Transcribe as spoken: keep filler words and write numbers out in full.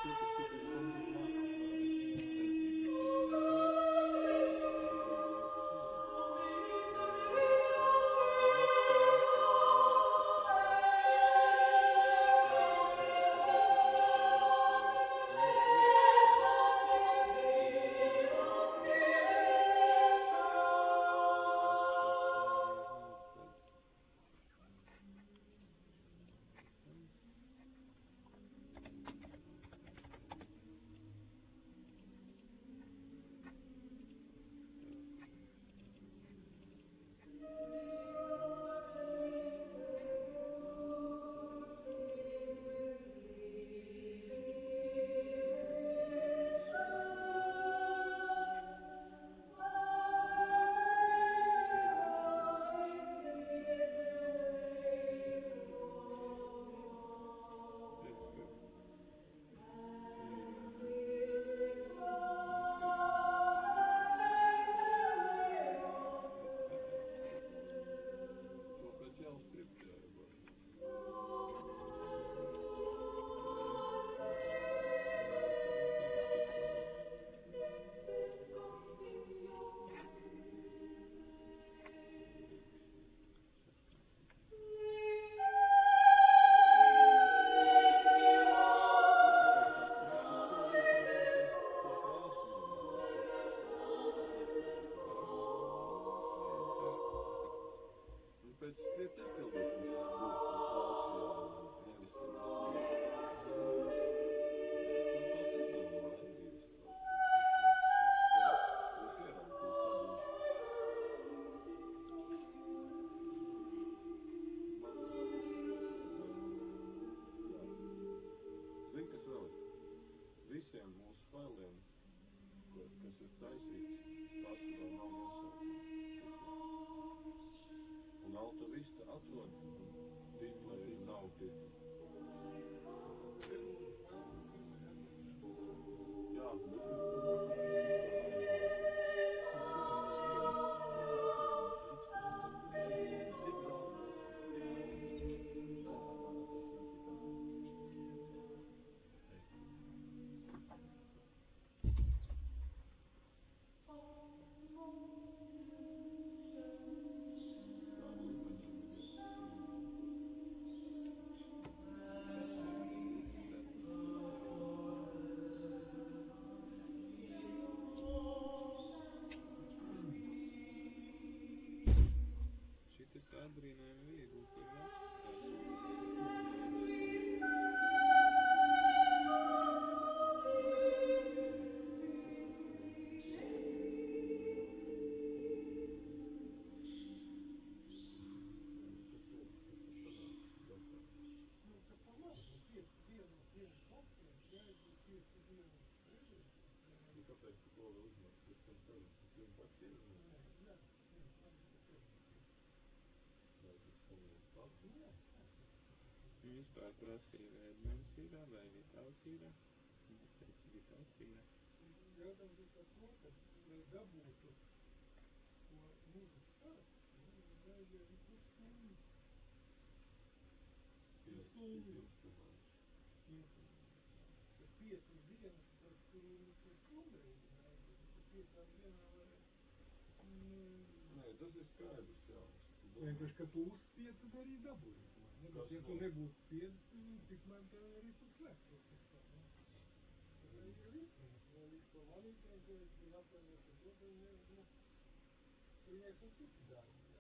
Vispār prasīja Edmunds ir vai Vitāls ir? Es teicu, Vitāls ir. Jautājums ir par to, ka, lai dabūtu to mūzikas parakstu, vajadzēja visu stundu. Stundu. Tas piecas dienas, tas tur stundreizi, tas piecām dienām varēja. Nē, tas ir skaidrs, jā. Vienkārši, ka tu uzspied, tad arī dabūji. Ja tu nebūtu spiedis, tikmēr tev arī tu slēgtos. Tas arī ir ritmums, vai līdz to valītēm, ko es biju apvienot, tad to, tad, nu, tur viens un citi darbi.